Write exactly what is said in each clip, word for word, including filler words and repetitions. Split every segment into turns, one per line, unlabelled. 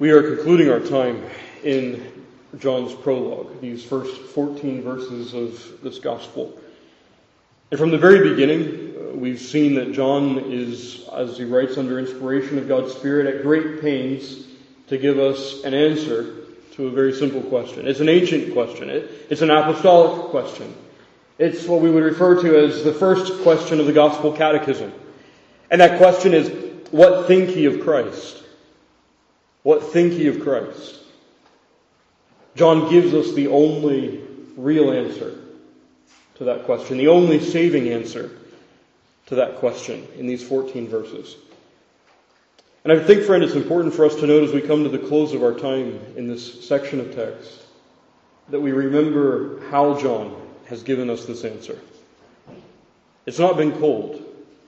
We are concluding our time in John's prologue, these first fourteen verses of this gospel. And from the very beginning, uh, we've seen that John is, as he writes under inspiration of God's Spirit, at great pains to give us an answer to a very simple question. It's an ancient question. It, it's an apostolic question. It's what we would refer to as the first question of the Gospel Catechism. And that question is, what think ye of Christ? What think ye of Christ? John gives us the only real answer to that question, the only saving answer to that question in these fourteen verses. And I think, friend, it's important for us to note as we come to the close of our time in this section of text that we remember how John has given us this answer. It's not been cold.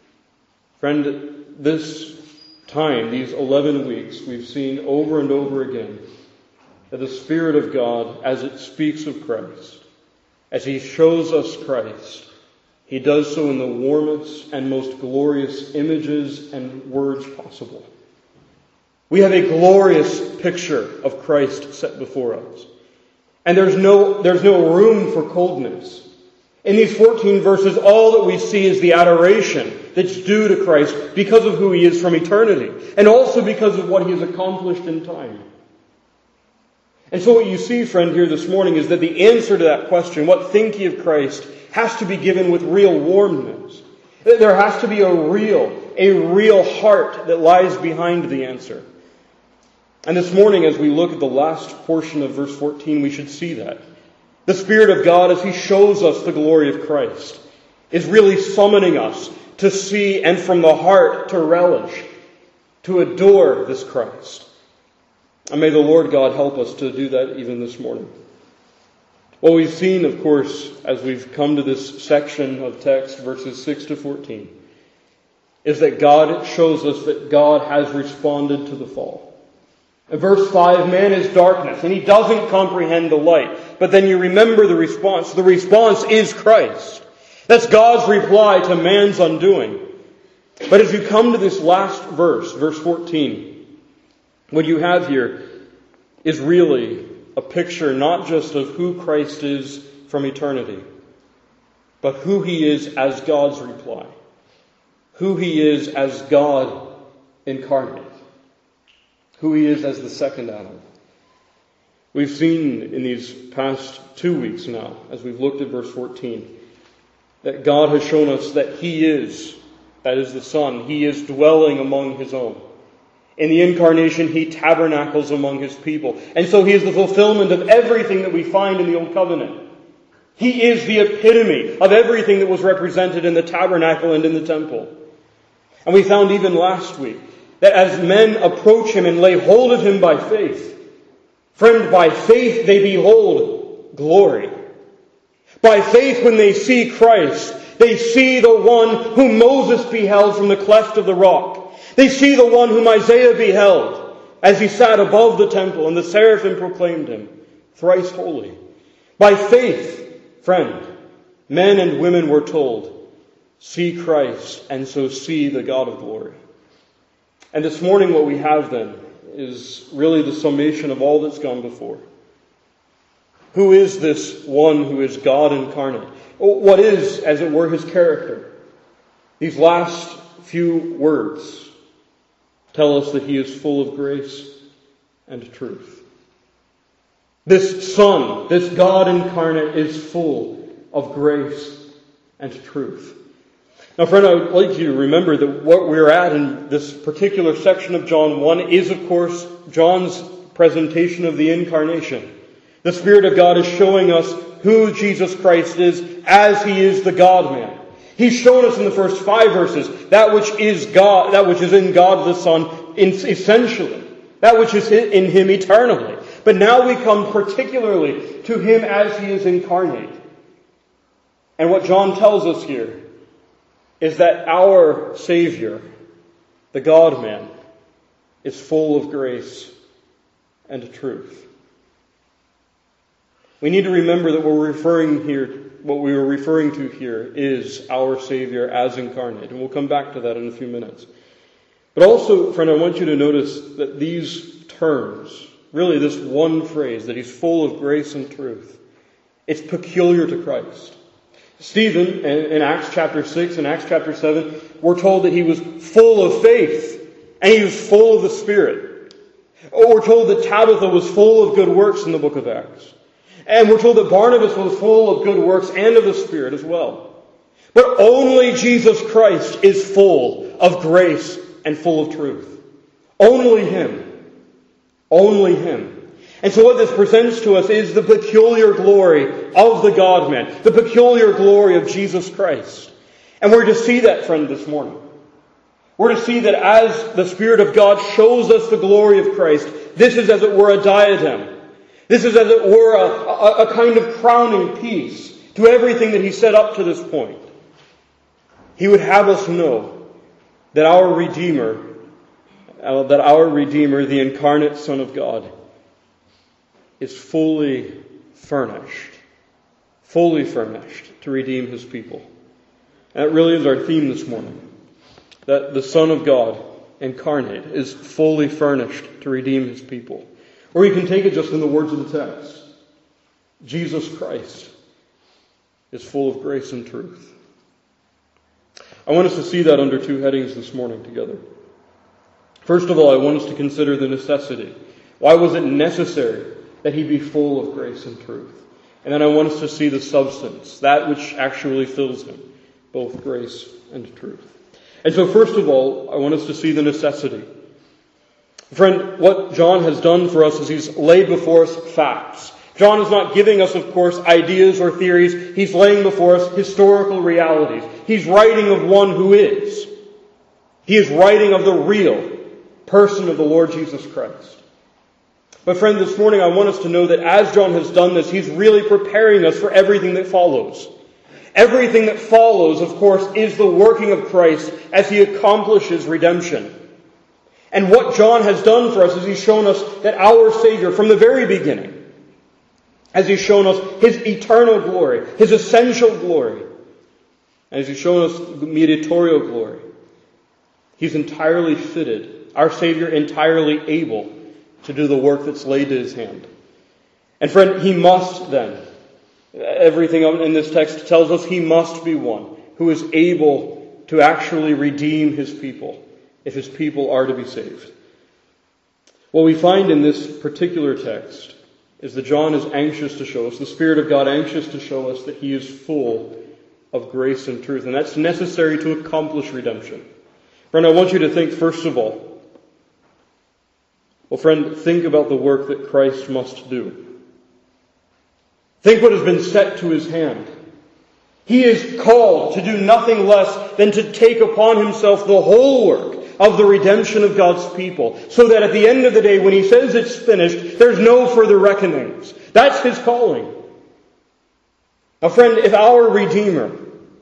Friend, this time, these eleven weeks, we've seen over and over again that the Spirit of God, as it speaks of Christ, as He shows us Christ, He does so in the warmest and most glorious images and words possible. We have a glorious picture of Christ set before us. And there's no, there's no room for coldness. In these fourteen verses, all that we see is the adoration that's due to Christ because of who He is from eternity, and also because of what He has accomplished in time. And so what you see, friend, here this morning is that the answer to that question, what think ye of Christ, has to be given with real warmness. There has to be a real, a real heart that lies behind the answer. And this morning, as we look at the last portion of verse fourteen, we should see that. The Spirit of God, as He shows us the glory of Christ, is really summoning us to see and from the heart to relish, to adore this Christ. And may the Lord God help us to do that even this morning. What we've seen, of course, as we've come to this section of text, verses six to fourteen, is that God shows us that God has responded to the fall. In verse five, man is darkness, and he doesn't comprehend the light. But then you remember the response. The response is Christ. That's God's reply to man's undoing. But as you come to this last verse, verse fourteen, what you have here is really a picture not just of who Christ is from eternity, but who He is as God's reply. Who He is as God incarnate. Who He is as the second Adam. We've seen in these past two weeks now, as we've looked at verse fourteen, that God has shown us that He is, that is the Son, He is dwelling among His own. In the incarnation, He tabernacles among His people. And so He is the fulfillment of everything that we find in the Old Covenant. He is the epitome of everything that was represented in the tabernacle and in the temple. And we found even last week that as men approach Him and lay hold of Him by faith, friend, by faith they behold glory. By faith, when they see Christ, they see the one whom Moses beheld from the cleft of the rock. They see the one whom Isaiah beheld as he sat above the temple and the seraphim proclaimed Him thrice holy. By faith, friend, men and women were told, see Christ and so see the God of glory. And this morning what we have then is really the summation of all that's gone before. Who is this one who is God incarnate? What is, as it were, His character? These last few words tell us that He is full of grace and truth. This Son, this God incarnate, is full of grace and truth. Now, friend, I would like you to remember that what we're at in this particular section of John one is, of course, John's presentation of the incarnation. The Spirit of God is showing us who Jesus Christ is as He is the God-man. He's shown us in the first five verses that which is God, that which is in God the Son, essentially, that which is in Him eternally. But now we come particularly to Him as He is incarnate. And what John tells us here is that our Savior, the God-man, is full of grace and truth. We need to remember that what we're referring here, what we were referring to here is our Savior as incarnate. And we'll come back to that in a few minutes. But also, friend, I want you to notice that these terms, really this one phrase, that he's full of grace and truth, it's peculiar to Christ. Stephen, in Acts chapter six and Acts chapter seven, we're told that he was full of faith and he was full of the Spirit. Or we're told that Tabitha was full of good works in the book of Acts. And we're told that Barnabas was full of good works and of the Spirit as well. But only Jesus Christ is full of grace and full of truth. Only Him. Only Him. And so what this presents to us is the peculiar glory of the God-man. The peculiar glory of Jesus Christ. And we're to see that, friend, this morning. We're to see that as the Spirit of God shows us the glory of Christ, this is as it were a diadem. This is as it were a, a, a kind of crowning piece to everything that He set up to this point. He would have us know that our Redeemer, uh, that our Redeemer, the incarnate Son of God, is fully furnished, fully furnished to redeem His people. And that really is our theme this morning. That the Son of God, incarnate, is fully furnished to redeem His people. Or you can take it just in the words of the text. Jesus Christ is full of grace and truth. I want us to see that under two headings this morning together. First of all, I want us to consider the necessity. Why was it necessary that He be full of grace and truth? And then I want us to see the substance, that which actually fills Him, both grace and truth. And so first of all, I want us to see the necessity. Friend, what John has done for us is he's laid before us facts. John is not giving us, of course, ideas or theories. He's laying before us historical realities. He's writing of one who is. He is writing of the real person of the Lord Jesus Christ. But friend, this morning I want us to know that as John has done this, he's really preparing us for everything that follows. Everything that follows, of course, is the working of Christ as He accomplishes redemption. And what John has done for us is he's shown us that our Savior, from the very beginning, as he's shown us His eternal glory, His essential glory, and as he's shown us mediatorial glory, He's entirely fitted, our Savior entirely able to do the work that's laid to His hand. And friend, He must then, everything in this text tells us He must be one who is able to actually redeem His people, if His people are to be saved. What we find in this particular text is that John is anxious to show us, the Spirit of God anxious to show us that He is full of grace and truth. And that's necessary to accomplish redemption. Friend, I want you to think first of all, well friend, think about the work that Christ must do. Think what has been set to His hand. He is called to do nothing less than to take upon Himself the whole work of the redemption of God's people, so that at the end of the day, when He says it's finished, there's no further reckonings. That's His calling. Now friend, if our Redeemer,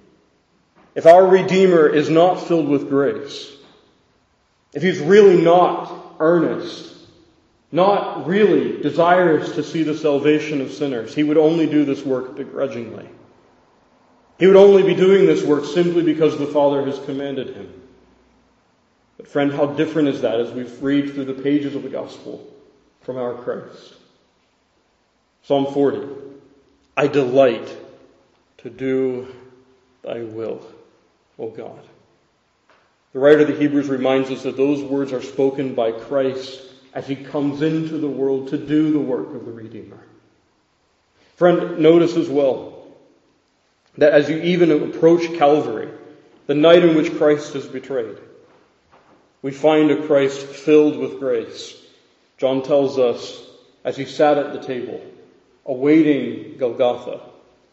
if our Redeemer is not filled with grace, if He's really not earnest, not really desirous to see the salvation of sinners, He would only do this work begrudgingly. He would only be doing this work simply because the Father has commanded Him. But friend, how different is that as we read through the pages of the Gospel from our Christ? Psalm forty. I delight to do Thy will, O God. The writer of the Hebrews reminds us that those words are spoken by Christ as He comes into the world to do the work of the Redeemer. Friend, notice as well that as you even approach Calvary, the night in which Christ is betrayed, we find a Christ filled with grace. John tells us, as He sat at the table, awaiting Golgotha,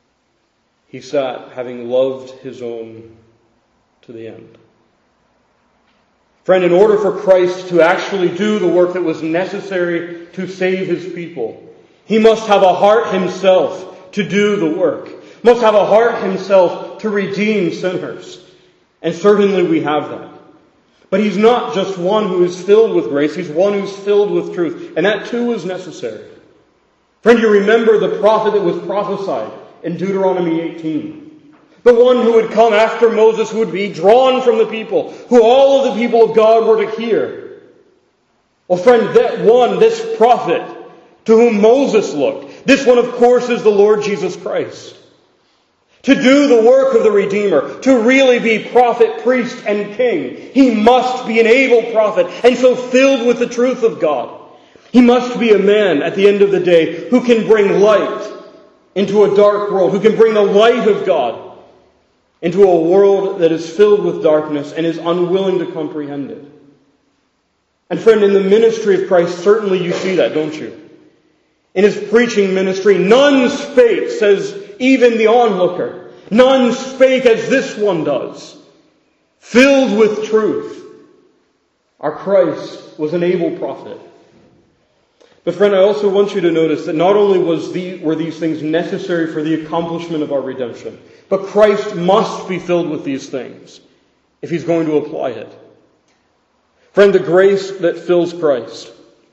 He sat having loved His own to the end. Friend, in order for Christ to actually do the work that was necessary to save His people, He must have a heart Himself to do the work. Must have a heart Himself to redeem sinners. And certainly we have that. But He's not just one who is filled with grace, He's one who's filled with truth. And that too is necessary. Friend, you remember the prophet that was prophesied in Deuteronomy eighteen. The one who would come after Moses, who would be drawn from the people, who all of the people of God were to hear. Well, friend, that one, this prophet to whom Moses looked, this one, of course, is the Lord Jesus Christ. To do the work of the Redeemer, to really be prophet, priest, and king, he must be an able prophet, and so filled with the truth of God. He must be a man, at the end of the day, who can bring light into a dark world, who can bring the light of God into a world that is filled with darkness and is unwilling to comprehend it. And friend, in the ministry of Christ, certainly you see that, don't you? In his preaching ministry, none spake, says even the onlooker, none spake as this one does, filled with truth. Our Christ was an able prophet. But friend, I also want you to notice that not only was the, were these things necessary for the accomplishment of our redemption, but Christ must be filled with these things if he's going to apply it. Friend, the grace that fills Christ.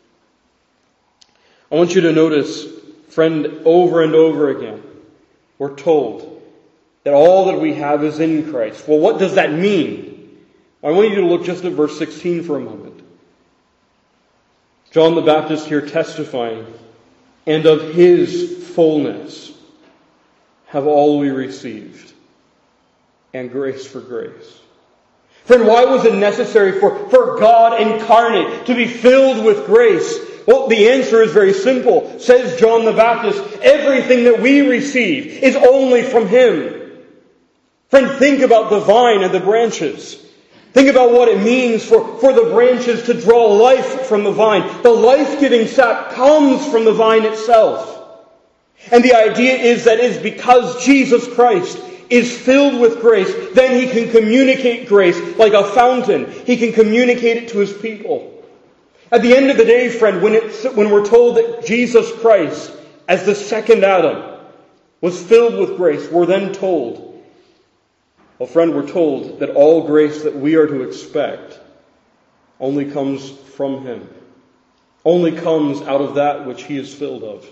I want you to notice, friend, over and over again, we're told that all that we have is in Christ. Well, what does that mean? I want you to look just at verse sixteen for a moment. John the Baptist here testifying, and of his fullness have all we received, and grace for grace. Friend, why was it necessary for, for God incarnate to be filled with grace? Well, the answer is very simple. Says John the Baptist, everything that we receive is only from him. Friend, think about the vine and the branches. Think about what it means for, for the branches to draw life from the vine. The life-giving sap comes from the vine itself. And the idea is that it is because Jesus Christ is filled with grace, then he can communicate grace like a fountain. He can communicate it to his people. At the end of the day, friend, when, it's, when we're told that Jesus Christ, as the second Adam, was filled with grace, we're then told, well, friend, we're told that all grace that we are to expect only comes from him. Only comes out of that which he is filled of.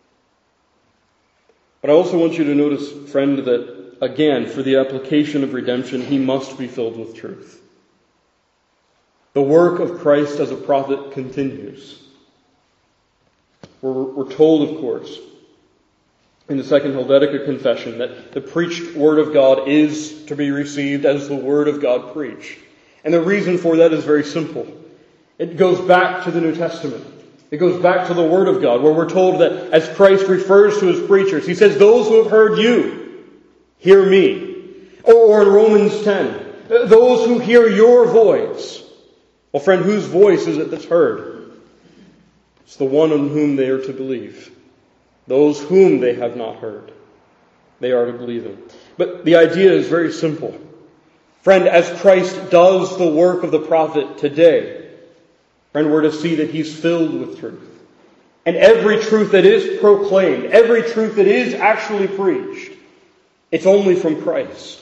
But I also want you to notice, friend, that, again, for the application of redemption, he must be filled with truth. The work of Christ as a prophet continues. We're, we're told, of course, in the Second Helvetica Confession that the preached Word of God is to be received as the Word of God preached. And the reason for that is very simple. It goes back to the New Testament. It goes back to the Word of God, where we're told that as Christ refers to his preachers, he says, those who have heard you, hear me. Or in Romans ten, those who hear your voice. Well, friend, whose voice is it that's heard? It's the one on whom they are to believe. Those whom they have not heard, they are to believe in. But the idea is very simple. Friend, as Christ does the work of the prophet today, friend, we're to see that he's filled with truth. And every truth that is proclaimed, every truth that is actually preached, it's only from Christ.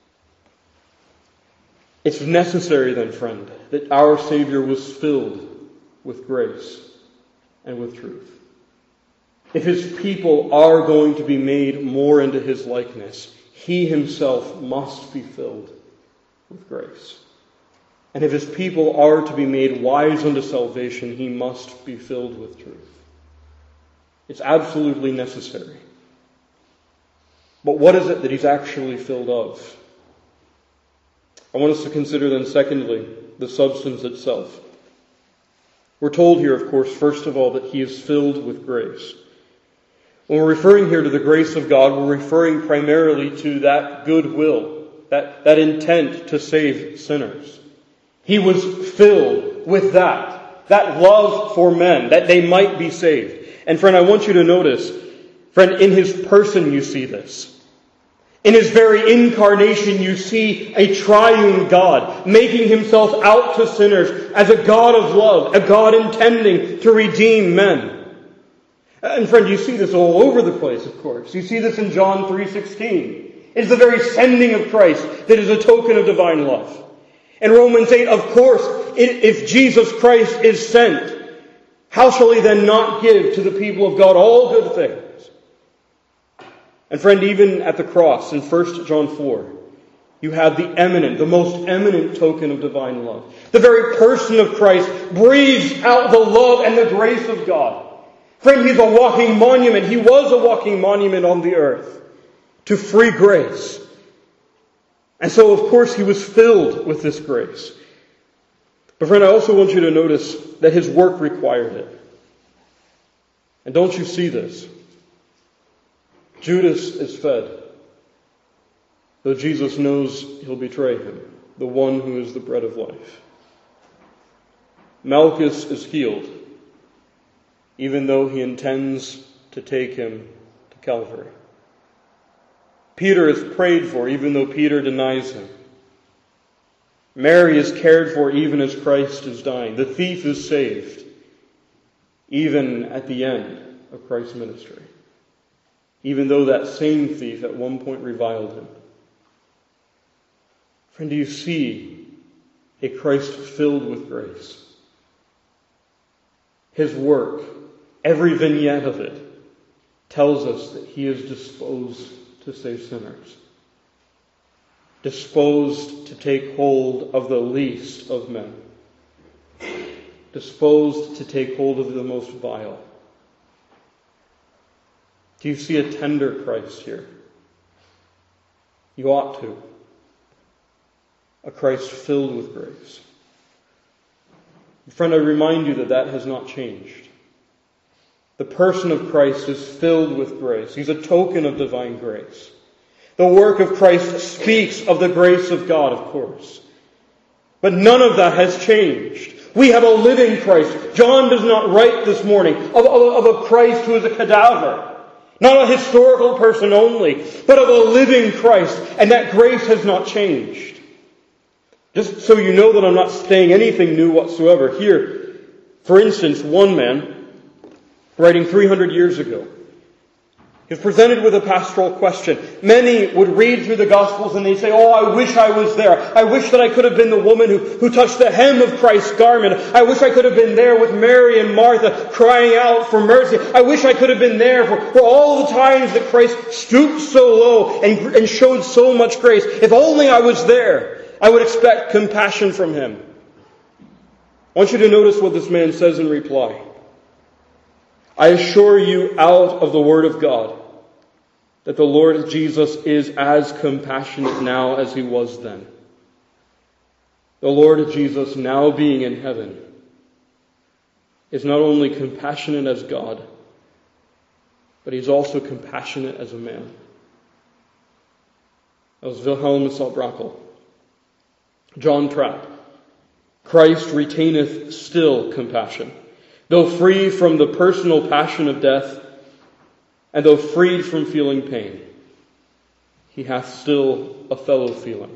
It's necessary then, friend, that our Savior was filled with grace and with truth. If his people are going to be made more into his likeness, he himself must be filled with grace. And if his people are to be made wise unto salvation, he must be filled with truth. It's absolutely necessary. But what is it that he's actually filled of? I want us to consider then, secondly, the substance itself. We're told here, of course, first of all, that he is filled with grace. When we're referring here to the grace of God, we're referring primarily to that goodwill, that, that intent to save sinners. He was filled with that, that love for men, that they might be saved. And friend, I want you to notice, friend, in his person you see this. In his very incarnation, you see a triune God making himself out to sinners as a God of love, a God intending to redeem men. And friend, you see this all over the place, of course. You see this in John three sixteen. It's the very sending of Christ that is a token of divine love. In Romans eight, of course, if Jesus Christ is sent, how shall he then not give to the people of God all good things? And friend, even at the cross in First John four, you have the eminent, the most eminent token of divine love. The very person of Christ breathes out the love and the grace of God. Friend, He's a walking monument. He was a walking monument on the earth to free grace. And so, of course, He was filled with this grace. But friend, I also want you to notice that His work required it. And don't you see this? Judas is fed, though Jesus knows he'll betray him, the one who is the bread of life. Malchus is healed, even though he intends to take him to Calvary. Peter is prayed for, even though Peter denies him. Mary is cared for, even as Christ is dying. The thief is saved, even at the end of Christ's ministry, even though that same thief at one point reviled him. Friend, do you see a Christ filled with grace? His work, every vignette of it, tells us that He is disposed to save sinners, disposed to take hold of the least of men, disposed to take hold of the most vile. Do you see a tender Christ here? You ought to. A Christ filled with grace. Friend, I remind you that that has not changed. The person of Christ is filled with grace. He's a token of divine grace. The work of Christ speaks of the grace of God, of course. But none of that has changed. We have a living Christ. John does not write this morning of, of, of a Christ who is a cadaver. Not a historical person only, but of a living Christ. And that grace has not changed. Just so you know that I'm not saying anything new whatsoever. Here, for instance, one man, writing three hundred years ago, is presented with a pastoral question. Many would read through the Gospels and they say, oh, I wish I was there. I wish that I could have been the woman who, who touched the hem of Christ's garment. I wish I could have been there with Mary and Martha crying out for mercy. I wish I could have been there for, for all the times that Christ stooped so low and, and showed so much grace. If only I was there, I would expect compassion from Him. I want you to notice what this man says in reply. I assure you out of the Word of God that the Lord Jesus is as compassionate now as He was then. The Lord Jesus, now being in heaven, is not only compassionate as God, but He's also compassionate as a man. That was Wilhelm Salbrakel. John Trapp. Christ retaineth still compassion. Though free from the personal passion of death, and though freed from feeling pain, He hath still a fellow feeling.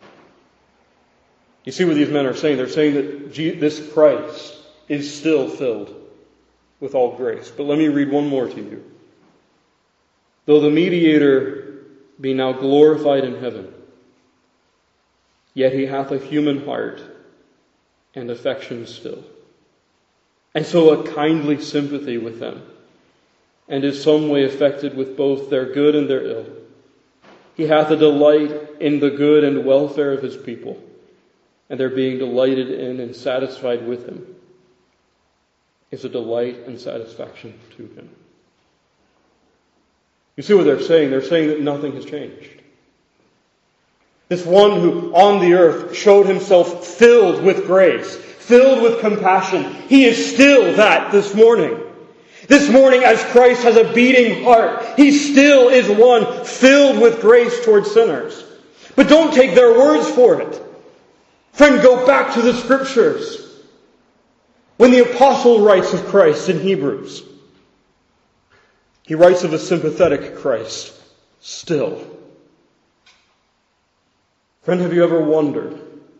You see what these men are saying? They're saying that this Christ is still filled with all grace. But let me read one more to you. Though the mediator be now glorified in heaven, yet He hath a human heart and affection still. And so a kindly sympathy with them, and is some way affected with both their good and their ill. He hath a delight in the good and welfare of His people, and their being delighted in and satisfied with Him is a delight and satisfaction to Him. You see what they're saying? They're saying that nothing has changed. This one who on the earth showed Himself filled with grace, filled with compassion, He is still that this morning. This morning, as Christ has a beating heart, He still is one filled with grace towards sinners. But don't take their words for it. Friend, go back to the Scriptures. When the apostle writes of Christ in Hebrews, he writes of a sympathetic Christ still. Friend, have you ever wondered,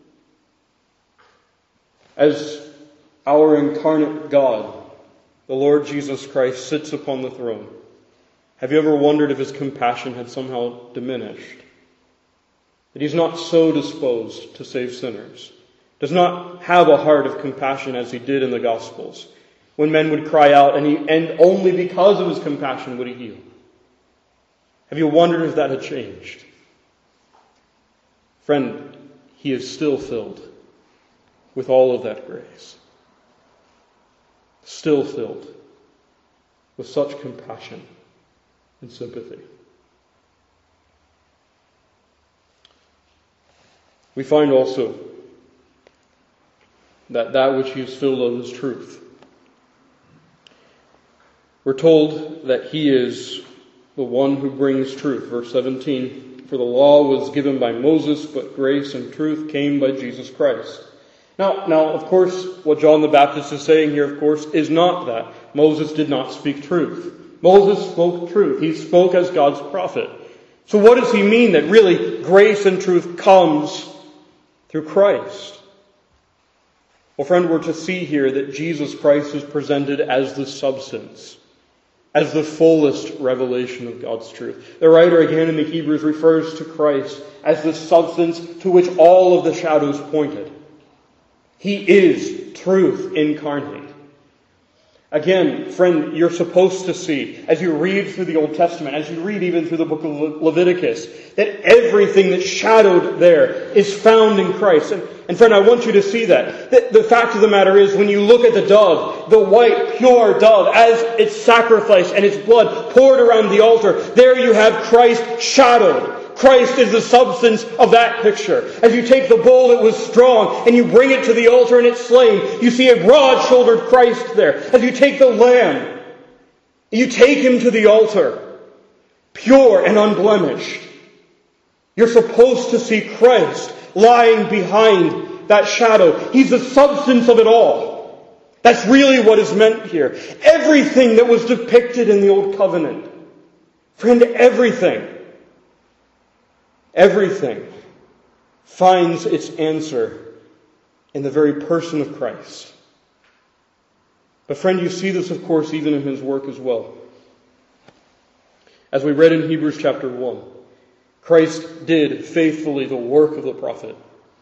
as our incarnate God, the Lord Jesus Christ, sits upon the throne, have you ever wondered if His compassion had somehow diminished? That He's not so disposed to save sinners, does not have a heart of compassion as He did in the Gospels, when men would cry out and, he, and only because of His compassion would He heal. Have you wondered if that had changed? Friend, he is still filled with all of that grace. Still filled with such compassion and sympathy. We find also that that which he is filled of is truth. We're told that he is the one who brings truth. Verse seventeen, for the law was given by Moses, but grace and truth came by Jesus Christ. Now, now, of course, what John the Baptist is saying here, of course, is not that Moses did not speak truth. Moses spoke truth. He spoke as God's prophet. So what does he mean that really grace and truth comes through Christ? Well, friend, we're to see here that Jesus Christ is presented as the substance, as the fullest revelation of God's truth. The writer again in the Hebrews refers to Christ as the substance to which all of the shadows pointed. He is truth incarnate. Again, friend, you're supposed to see, as you read through the Old Testament, as you read even through the book of Le- Leviticus, that everything that's shadowed there is found in Christ. And, and friend, I want you to see that. that. The fact of the matter is, when you look at the dove, the white, pure dove, as its sacrifice and its blood poured around the altar, there you have Christ shadowed. Christ is the substance of that picture. As you take the bull that was strong and you bring it to the altar and it's slain, you see a broad-shouldered Christ there. As you take the lamb, you take him to the altar, pure and unblemished. You're supposed to see Christ lying behind that shadow. He's the substance of it all. That's really what is meant here. Everything that was depicted in the Old Covenant, friend, everything, Everything finds its answer in the very person of Christ. But friend, you see this, of course, even in his work as well. As we read in Hebrews chapter one, Christ did faithfully the work of the prophet.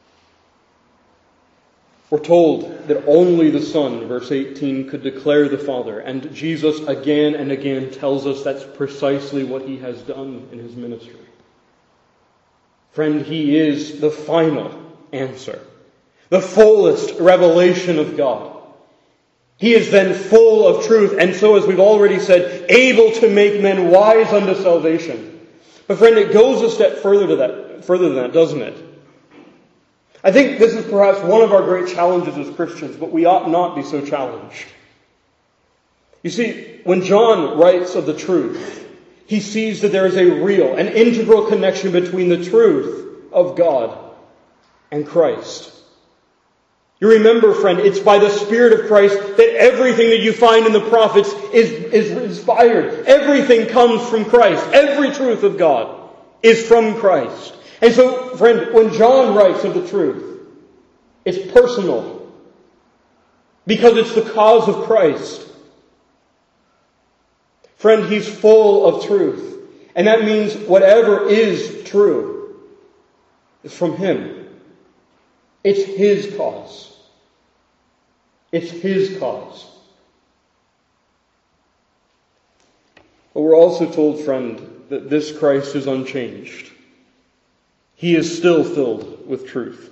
We're told that only the Son, verse eighteen, could declare the Father. And Jesus again and again tells us that's precisely what he has done in his ministry. Friend, he is the final answer, the fullest revelation of God. He is then full of truth, and so, as we've already said, able to make men wise unto salvation. But friend, it goes a step further to that, further than that, doesn't it? I think this is perhaps one of our great challenges as Christians, but we ought not be so challenged. You see, when John writes of the truth, he sees that there is a real, an integral connection between the truth of God and Christ. You remember, friend, it's by the Spirit of Christ that everything that you find in the prophets is, is inspired. Everything comes from Christ. Every truth of God is from Christ. And so, friend, when John writes of the truth, it's personal because it's the cause of Christ. Friend, he's full of truth. And that means whatever is true is from him. It's his cause. It's his cause. But we're also told, friend, that this Christ is unchanged. He is still filled with truth.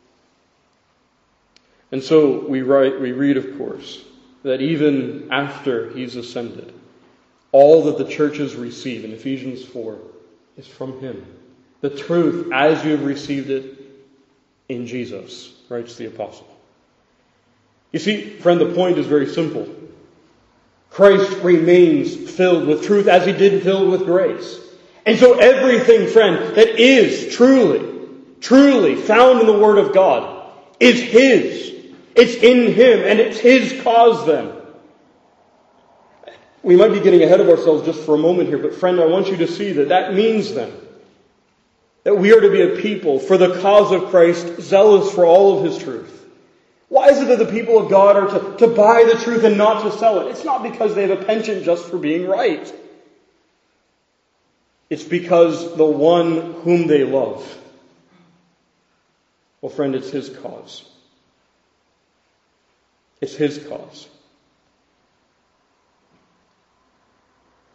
And so we write, we read, of course, that even after he's ascended, all that the churches receive in Ephesians four is from him. The truth as you have received it in Jesus, writes the apostle. You see, friend, the point is very simple. Christ remains filled with truth as he did filled with grace. And so everything, friend, that is truly, truly found in the Word of God is his. It's in him, and it's his cause then. We might be getting ahead of ourselves just for a moment here, but friend, I want you to see that that means then that we are to be a people for the cause of Christ, zealous for all of his truth. Why is it that the people of God are to, to buy the truth and not to sell it? It's not because they have a penchant just for being right. It's because the one whom they love, well, friend, it's his cause. It's his cause.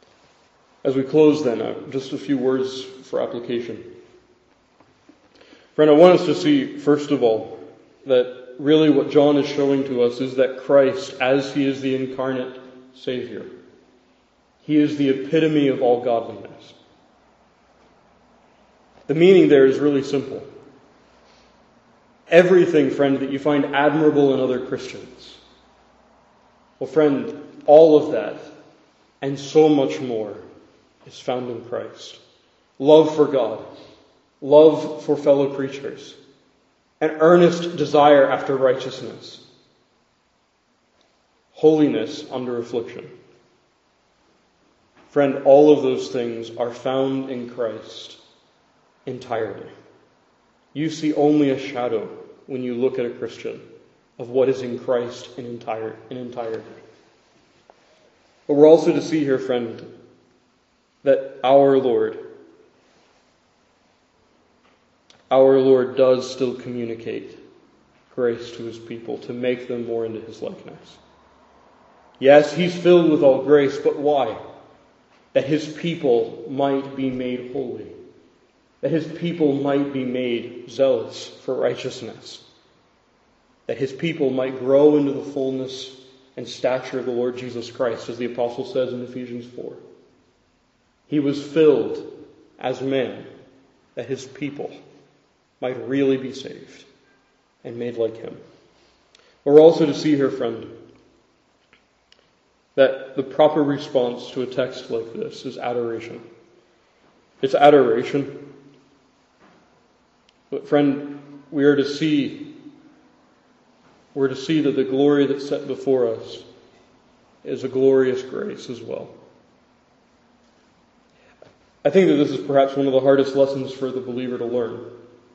As we close then, uh, just a few words for application. Friend, I want us to see, first of all, that really what John is showing to us is that Christ, as he is the incarnate Savior, he is the epitome of all godliness. The meaning there is really simple. Everything, friend, that you find admirable in other Christians, well, friend, all of that and so much more is found in Christ. Love for God, love for fellow creatures, an earnest desire after righteousness, holiness under affliction. Friend, all of those things are found in Christ entirely. You see only a shadow when you look at a Christian of what is in Christ in entire in entirety. But we're also to see here, friend, that our Lord, our Lord does still communicate grace to his people to make them more into his likeness. Yes, he's filled with all grace, but why? That his people might be made holy. That his people might be made zealous for righteousness. That his people might grow into the fullness and stature of the Lord Jesus Christ, as the apostle says in Ephesians four. He was filled as man, that his people might really be saved and made like him. We're also to see here, friend, that the proper response to a text like this is adoration. It's adoration. But friend, we are to see, we're to see that the glory that's set before us is a glorious grace as well. I think that this is perhaps one of the hardest lessons for the believer to learn.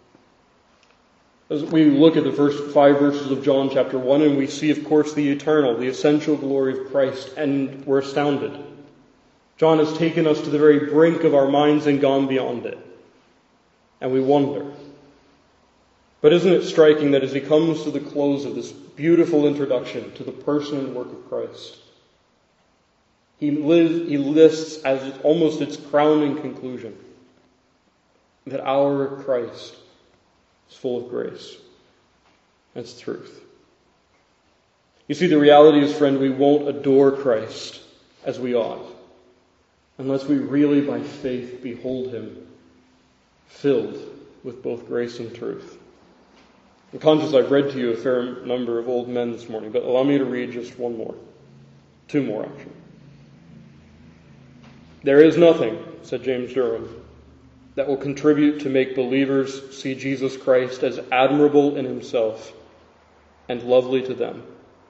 As we look at the first five verses of John chapter one, and we see, of course, the eternal, the essential glory of Christ, and we're astounded. John has taken us to the very brink of our minds and gone beyond it. And we wonder. But isn't it striking that as he comes to the close of this beautiful introduction to the person and work of Christ, he, lives, he lists as almost its crowning conclusion that our Christ is full of grace. That's truth. You see, the reality is, friend, we won't adore Christ as we ought unless we really by faith behold him filled with both grace and truth. I'm conscious I've read to you a fair number of old men this morning, but allow me to read just one more. Two more, actually. There is nothing, said James Durham, that will contribute to make believers see Jesus Christ as admirable in himself and lovely to them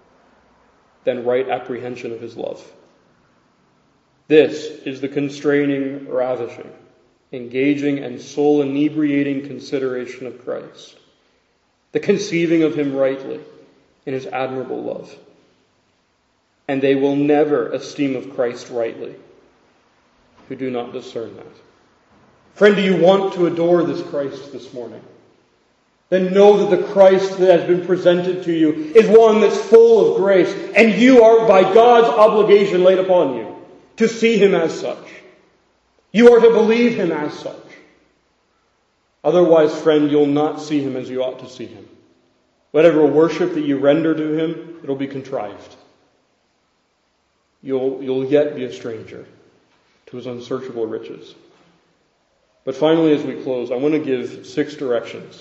than right apprehension of his love. This is the constraining, ravishing, engaging, and soul-inebriating consideration of Christ, the conceiving of him rightly in his admirable love. And they will never esteem of Christ rightly who do not discern that. Friend, do you want to adore this Christ this morning? Then know that the Christ that has been presented to you is one that's full of grace, and you are by God's obligation laid upon you to see him as such. You are to believe him as such. Otherwise, friend, you'll not see him as you ought to see him. Whatever worship that you render to him, it'll be contrived. You'll, you'll yet be a stranger to his unsearchable riches. But finally, as we close, I want to give six directions.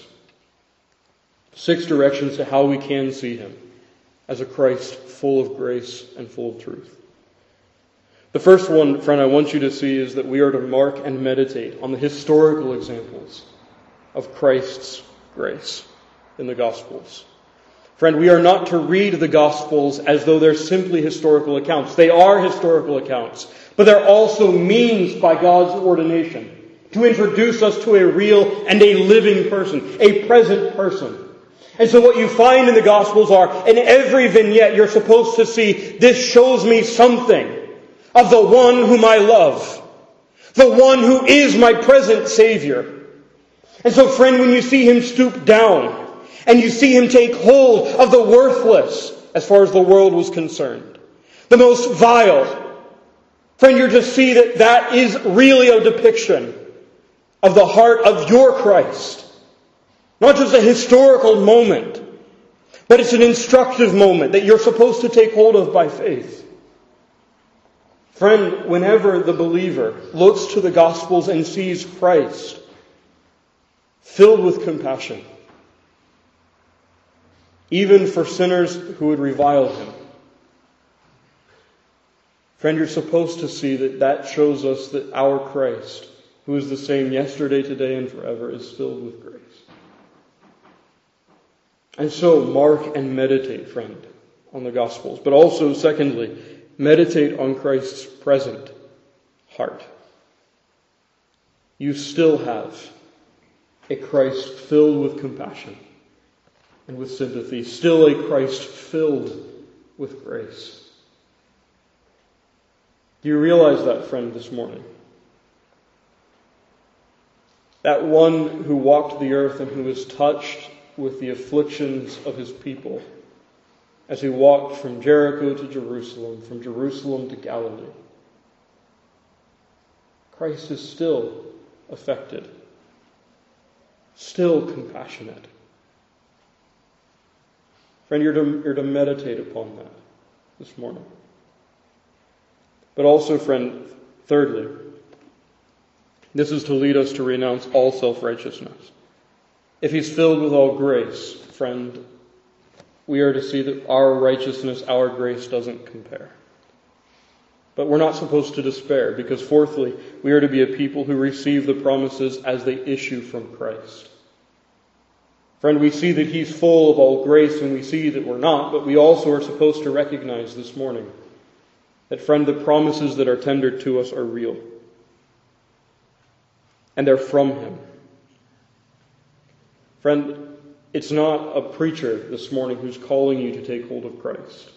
Six directions to how we can see him as a Christ full of grace and full of truth. The first one, friend, I want you to see is that we are to mark and meditate on the historical examples of Christ's grace in the Gospels. Friend, we are not to read the Gospels as though they're simply historical accounts. They are historical accounts, but they're also means by God's ordination to introduce us to a real and a living person, a present person. And so what you find in the Gospels are, in every vignette you're supposed to see, this shows me something of the one whom I love, the one who is my present Savior. And so, friend, when you see him stoop down, and you see him take hold of the worthless, as far as the world was concerned, the most vile, friend, you're to see that that is really a depiction of the heart of your Christ, Not just a historical moment, but it's an instructive moment that you're supposed to take hold of by faith. Friend, whenever the believer looks to the Gospels and sees Christ filled with compassion, even for sinners who would revile him, friend, you're supposed to see that that shows us that our Christ, who is the same yesterday, today, and forever, is filled with grace. And so, mark and meditate, friend, on the Gospels. But also, secondly, meditate on Christ's present heart. You still have a Christ filled with compassion and with sympathy. Still a Christ filled with grace. Do you realize that, friend, this morning? That one who walked the earth and who was touched with the afflictions of his people as he walked from Jericho to Jerusalem, from Jerusalem to Galilee. Christ is still affected, still compassionate. Friend, you're to, you're to meditate upon that this morning. But also, friend, thirdly, this is to lead us to renounce all self-righteousness. If he's filled with all grace, friend, we are to see that our righteousness, our grace doesn't compare. But we're not supposed to despair, because fourthly, we are to be a people who receive the promises as they issue from Christ. Friend, we see that he's full of all grace, and we see that we're not, but we also are supposed to recognize this morning that, friend, the promises that are tendered to us are real. And they're from him. Friend, it's not a preacher this morning who's calling you to take hold of Christ.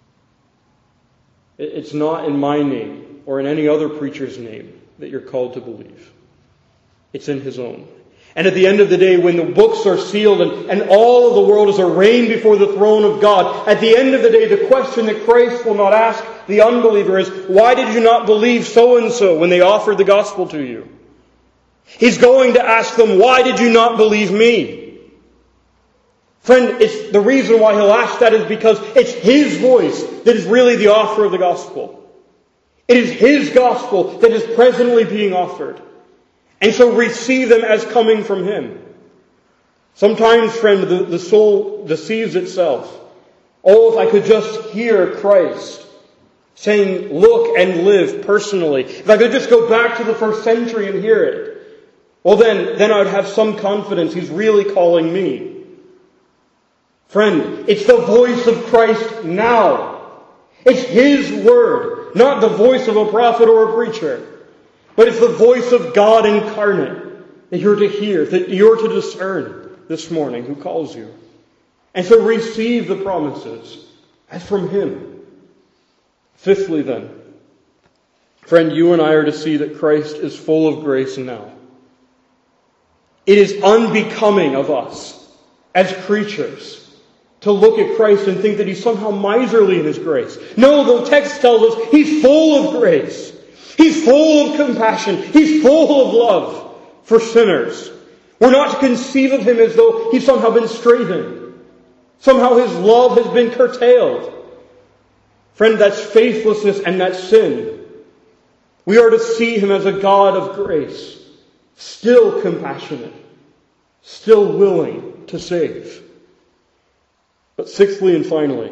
It's not in my name or in any other preacher's name that you're called to believe. It's in his own. And at the end of the day, when the books are sealed and, and all of the world is arraigned before the throne of God, at the end of the day, the question that Christ will not ask the unbeliever is, why did you not believe so-and-so when they offered the gospel to you? He's going to ask them, why did you not believe me? Friend, it's the reason why he'll ask that is because it's his voice that is really the offer of the gospel. It is his gospel that is presently being offered. And so receive them as coming from him. Sometimes, friend, the, the soul deceives itself. Oh, if I could just hear Christ saying, look and live personally. If I could just go back to the first century and hear it. Well, then, then I would have some confidence he's really calling me. Friend, it's the voice of Christ now. It's his word, not the voice of a prophet or a preacher. But it's the voice of God incarnate that you're to hear, that you're to discern this morning, who calls you. And so receive the promises as from him. Fifthly then, friend, you and I are to see that Christ is full of grace now. It is unbecoming of us as creatures to look at Christ and think that he's somehow miserly in his grace. No, the text tells us he's full of grace. He's full of compassion. He's full of love for sinners. We're not to conceive of him as though he's somehow been straitened. Somehow his love has been curtailed. Friend, that's faithlessness and that's sin. We are to see him as a God of grace, still compassionate, still willing to save. But sixthly and finally,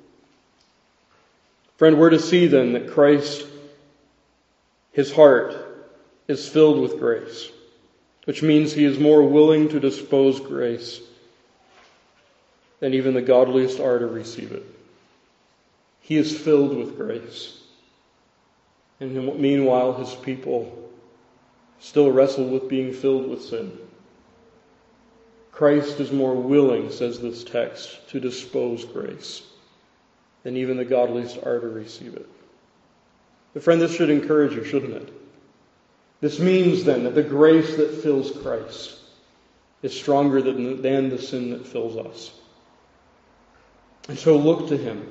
friend, we're to see then that Christ, his heart, is filled with grace, which means he is more willing to dispose grace than even the godliest are to receive it. He is filled with grace. And meanwhile, his people still wrestle with being filled with sin. Christ is more willing, says this text, to dispose grace than even the godliest are to receive it. But friend, this should encourage you, shouldn't it? This means then that the grace that fills Christ is stronger than, than the sin that fills us. And so look to him.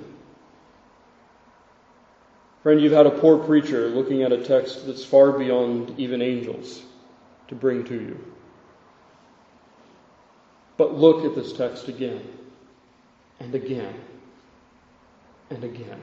Friend, you've had a poor preacher looking at a text that's far beyond even angels to bring to you. But look at this text again, and again, and again.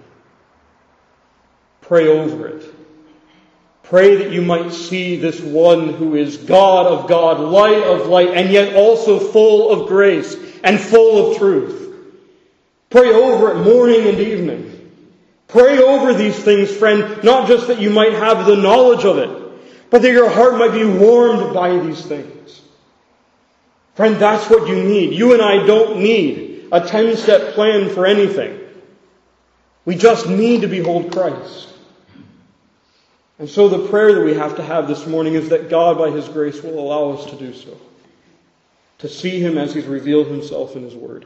Pray over it. Pray that you might see this one who is God of God, light of light, and yet also full of grace and full of truth. Pray over it morning and evening. Pray over these things, friend, not just that you might have the knowledge of it, but that your heart might be warmed by these things. Friend, that's what you need. You and I don't need a ten-step plan for anything. We just need to behold Christ. And so the prayer that we have to have this morning is that God, by His grace, will allow us to do so. To see Him as He's revealed Himself in His Word.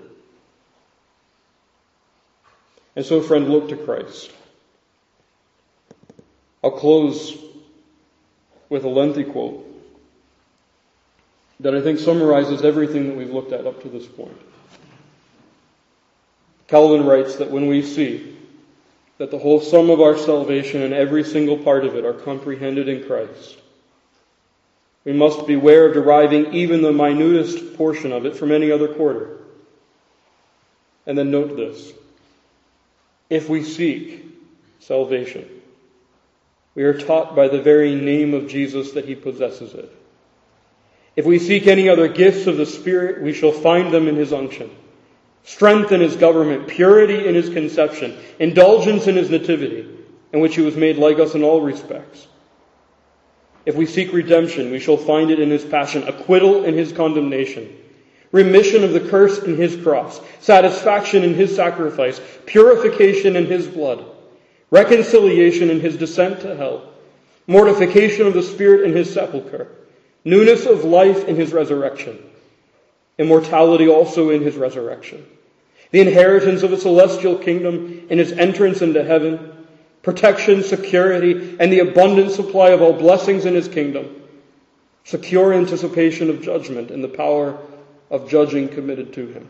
And so, friend, look to Christ. I'll close with a lengthy quote that I think summarizes everything that we've looked at up to this point. Calvin writes that when we see that the whole sum of our salvation and every single part of it are comprehended in Christ, we must beware of deriving even the minutest portion of it from any other quarter. And then note this. If we seek salvation, we are taught by the very name of Jesus that He possesses it. If we seek any other gifts of the Spirit, we shall find them in His unction. Strength in His government, purity in His conception, indulgence in His nativity, in which He was made like us in all respects. If we seek redemption, we shall find it in His passion, acquittal in His condemnation, remission of the curse in His cross, satisfaction in His sacrifice, purification in His blood, reconciliation in His descent to hell, mortification of the spirit in His sepulchre, newness of life in His resurrection, immortality also in His resurrection, the inheritance of a celestial kingdom in His entrance into heaven, protection, security, and the abundant supply of all blessings in His kingdom, secure anticipation of judgment and the power of judging committed to Him.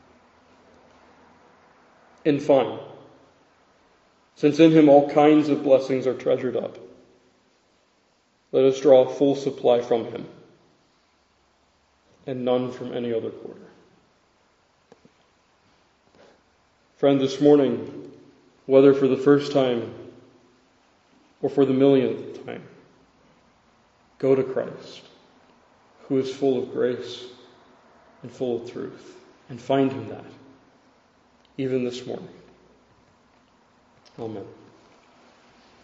In fine, since in Him all kinds of blessings are treasured up, let us draw a full supply from Him, and none from any other quarter. Friend, this morning, whether for the first time or for the millionth time, go to Christ, who is full of grace and full of truth, and find Him that, even this morning. Amen.